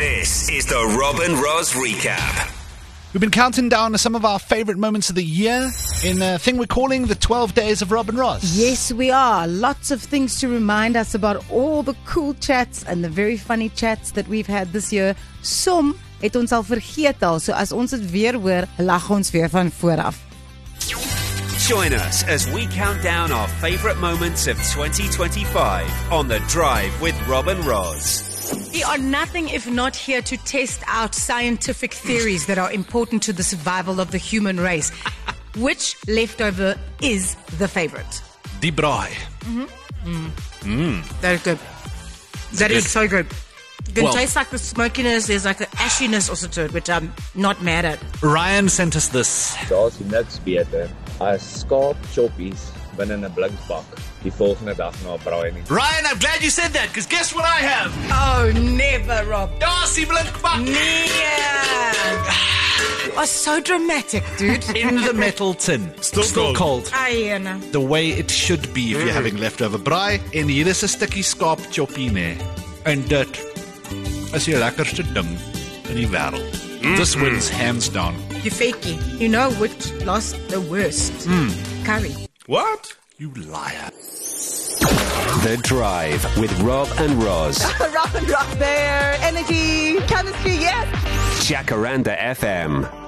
This is the Rob and Roz Recap. We've been counting down some of our favourite moments of the year in a thing we're calling the 12 Days of Rob and Roz. Yes, we are. Lots of things to remind us about all the cool chats and the very funny chats that we've had this year. Som het ons al vergeet al, so as ons het weer hoor, lag ons weer van vooraf. Join us as we count down our favourite moments of 2025 on The Drive with Rob and Roz. We are nothing if not here to test out scientific theories that are important to the survival of the human race. Which leftover is the favorite? Die braai. That is good. That is so good. You can taste like the smokiness, there's like an ashiness also to it, which I'm not mad at. Ryan sent us this. Daar's niks beter as skaap choppies binne 'n blinkbak die volgende dag na braai nie. Ryan, I'm glad you said that, because guess what I have? Oh, never, Rob. Darcy Blinkbak! You are so dramatic, dude. In the metal tin. Still cold. Ayana. The way it should be if you're having leftover braai. En hier is 'n stukkie skaap choppie, nee. En dit is die lekkerste ding in die wêreld. This wins hands down. You fakey. You know which lost the worst? Curry. What? You liar. The Drive with Rob and Roz. Rock and rock there. Energy, chemistry, yes. Jacaranda FM.